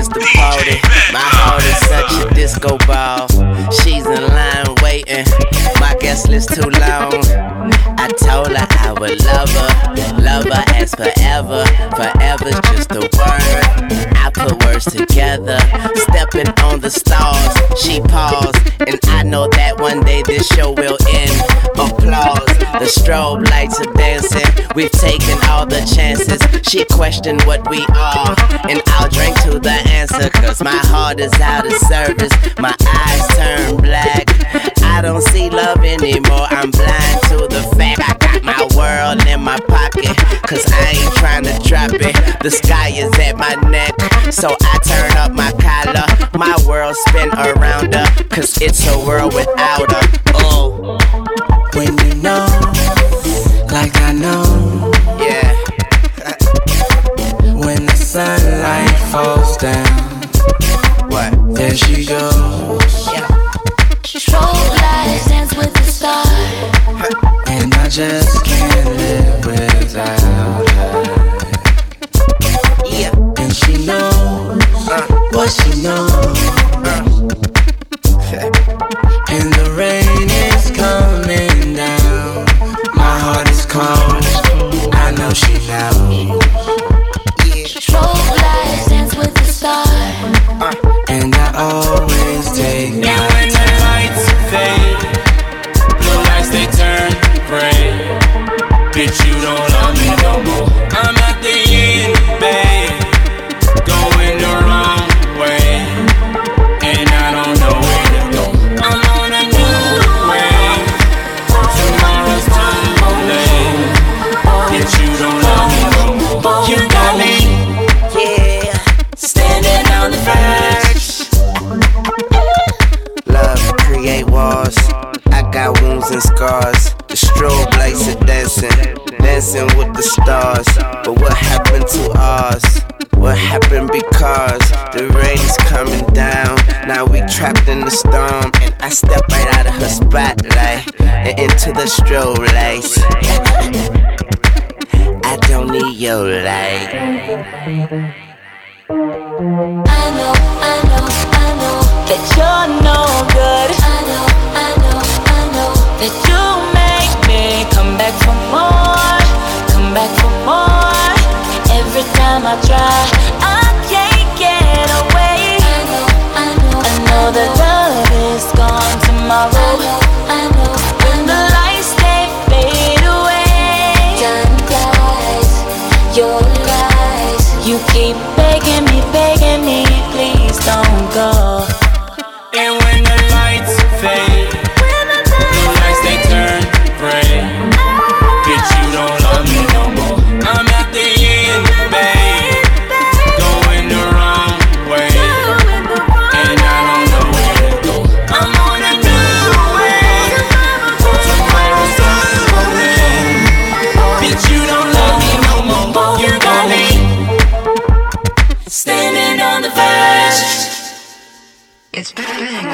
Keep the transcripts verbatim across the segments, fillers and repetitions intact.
is the party. My heart is such a disco ball. She's in line waiting. My guest list too long. I told her I would love her, love her as forever. Forever's just a word. I put words together, stepping on the stars. She paused, and I know that one day this show will end. Applause, the strobe lights are dancing. We've taken all the chances. She questioned what we are, and I'll drink to the answer. Cause my heart is out of service, my eyes turn black. I don't see love anymore, I'm blind to the fact I got my world in my pocket. Cause I ain't trying to drop it, the sky is at my neck. So I turn up my collar, my world spin around her. Cause it's a world without her. Oh, when you know, like I know, yeah. When the sunlight falls down, What? there she goes, Yeah. Strobe lights dance with the stars. and I just can't live without her. Yeah. And she knows Uh, what she knows, uh. and the rain is coming down. My heart is cold, I know she knows, Strobe lights dance with the stars. and I always take my And when the lights fade, the lights they turn gray. Bitch, you don't love me no more. I'm at the end, babe, going the wrong way, and I don't know where to go. I'm on a new wave, tomorrow's too late. Bitch, you don't love me no more. You got me, Yeah. standing on the verge. Love create walls. I got wounds and scars. The strobe lights are dancing, dancing with the stars. But what happened to ours? What happened because the rain's coming down? Now we trapped in the storm, and I step right out of her spotlight and into the strobe lights. I don't need your light. I know, I know, I know that you're no good. I know, I know, I know that you make me come back for more, come back for more. Every time I try, I can't get away. I know, I know, I know that love is gone tomorrow. I know, I know, when the lights they fade away. Time flies, your lies. You keep begging me, begging me, please don't go. And when the lights fade, the lights they turn gray. Bitch, you don't love me no more. I'm at the end, babe, going the wrong way, and I don't know where to go. I'm on a new wave, tomorrow's too late. Bitch, you don't love me no more. You got me, standing on the verge. It's Big Bang.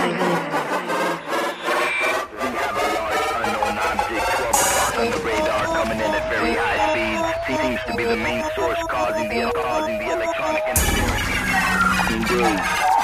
Unknown object, twelve o'clock on the radar, coming in at very high speeds. Seems to be the main source causing the causing the electronic interference. Indeed.